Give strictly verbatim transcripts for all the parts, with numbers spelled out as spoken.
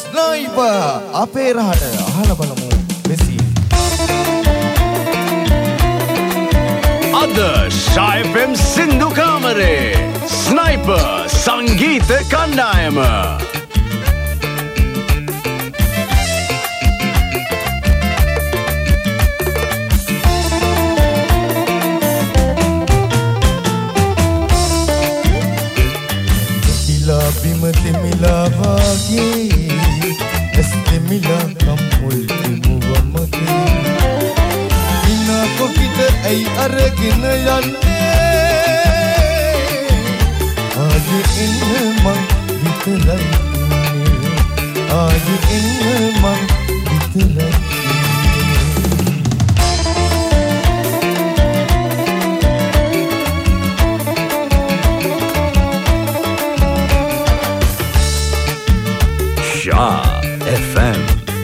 Sniper අපේ රහට අහලා බලමු මෙසි. අද ෂා එෆ් එම් සින්දු කාමරේ ස්නයිපර් සංගීත කණ්ඩායම. බිම තෙමිලා වාගේ ඇස් තෙමිලා කම්මුල් තිමුවමගේ ඉනා කොකිට ඇයි අරගෙන යන්නේ ආයේ එන්න මං විතරයි ඉන්නේ ආයේ එන්න මං විතරයි Shah F M.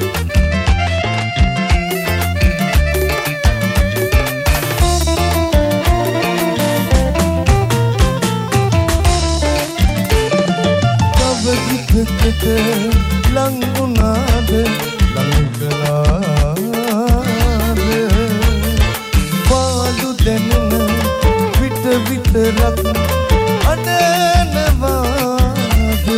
Langunad, langkalad, paadu denna, vit vitrak, adanavad.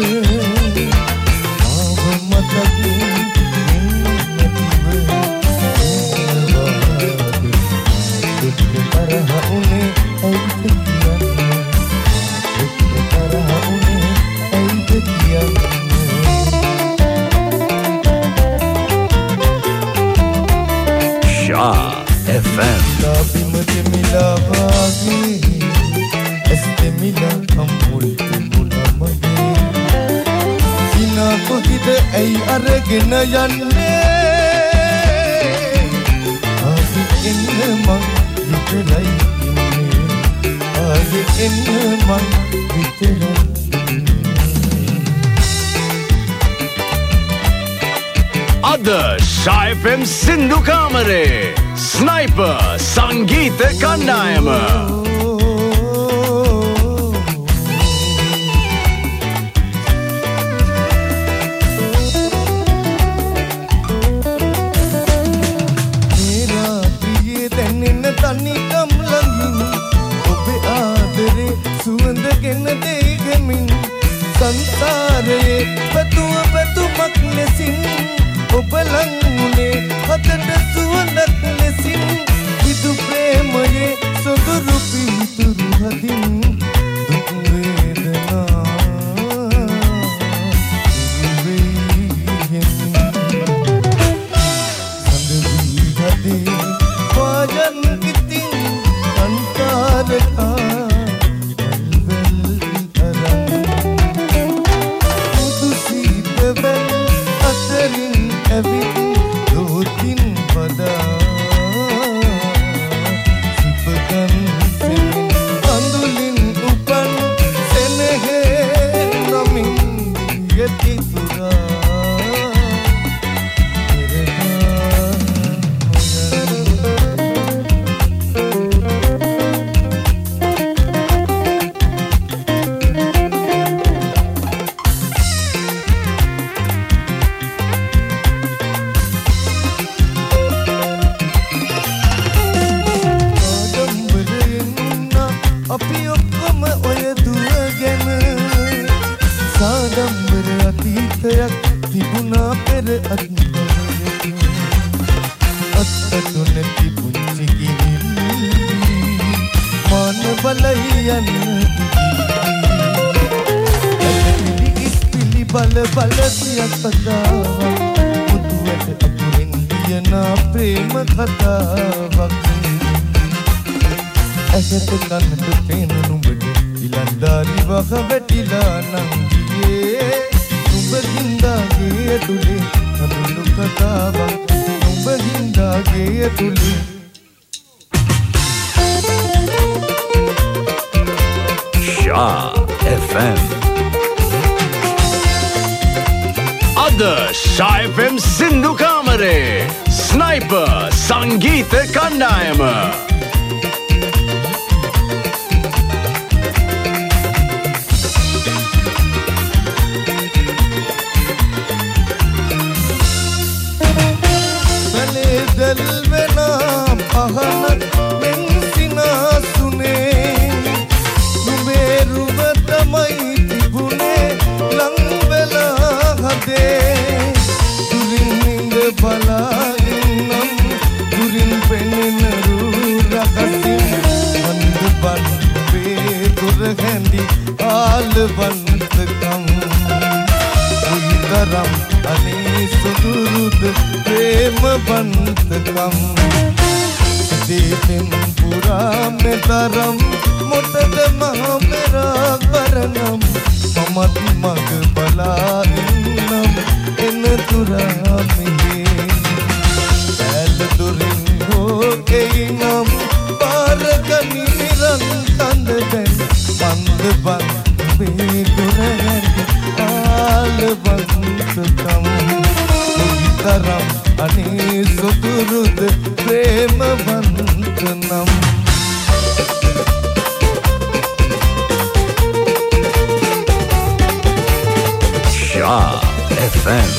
Shah F M. Tapi mati mila bagi, este mila amul mula magi. Ina ko kita ay argen yanne. Agi inne mang viterai inne. Agi inne mang viterai. Ada Shah F M Sindhu Kamare Sniper Sangeeta Kandayama. Mera priye denna tanikam langin obe aadare suwanda genna degemin sansare patu patu maklesin ඔබලංගුනේ හතට සුවඳක් ලෙසින් විදු ප්‍රේමයේ සොඳුරු පිහිතුරු හදින් දුක් වේදනා සඳ වී හදේ වාජන් කිතින් අන්තරකා everything looking for the sipakan senin andulin upan senehe ramin yati sura තිබුණා පෙර අත්දැකීම් අත්තු නැති පුංචි කිරිලි මන බලයන් පිලි ඉස්පිලි බල බල සියක් පදාවක් මුතුවට අතුරින් දියන ප්‍රේම කතාවක් ඇසට කන්නට පේන නුඹට ඉලන්දාරි වහ වැටිලා නම් ගියේ නුඹහින්දාගේ ඇතුලේ හඳුළු කතාවක් නුඹහින්දාගේ ඇතුලේ Shah F M. Ada Shah F M Sindhu Kamare Sniper Sangeeta Kandayama. හිතේ දුරින් නිඳ බලාගෙනම් දුරින් පෙනෙන රූ රහසින් වන්ද බන්වේ දුර හැඳි ආලවන්තකම් උයිතරම් අනේ සුදුරුද ප්‍රේම බන්තකම් සිතෙන් පුරා මෙතරම් මොටද මහ මෙරා කරනම් මමත් මග බලා ඉන්නම් එන තුරා මෙහි ඇල දුරින් හෝ එයිනම් පාරගනි නිරන්තන්ද දැන් බන්ද බන්වේ දුර හැඳි ආලවන්තකම් උයිතරම් අනේ සුදුරුද ප්‍රේම බන්තනම් Shah F M.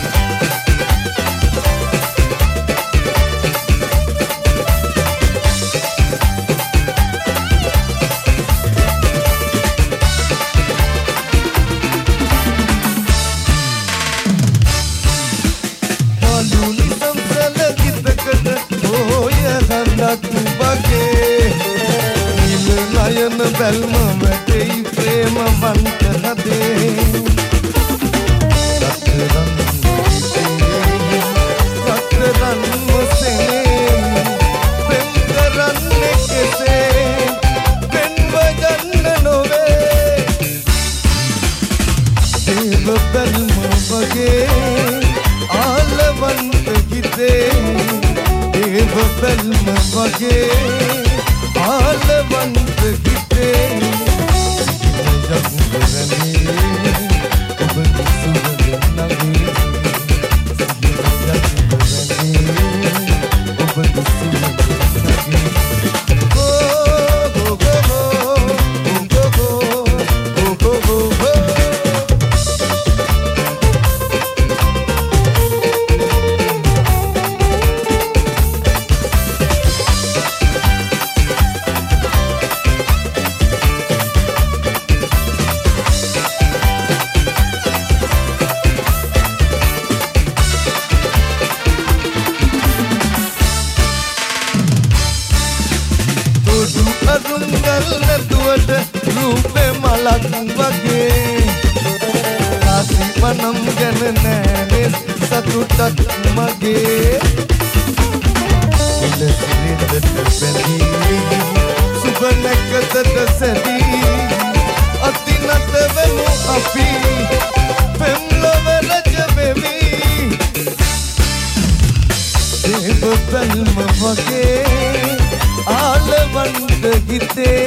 Maluni samsala gitakata hoya handat bage nil nayan balma matei prema banta hade Katran Katran mose pen karanne kese pen vajanna nove dev balma bage ආලවන්ත හිතේ දේව බැල්ම වගේ ආලවන්ත හිතේ සිහිනයක් කරන්නේ ඔබ සුවඳ නගේ සිහිනයක් කරන්නේ ඔබ සුවඳ නගේ අරුංගල් නැතුවට රූපේ මලක් වගේ කාසි වනම් ගැන නෑනේ සතුටක් මගේ ඉලසිරින්දට බැඳී සුබ නැකතට සැදී අතිනත වෙමු අපි පෙම්ලොව රජ වෙමි දේව බැල්ම වගේ ආලවන්ත හිතේ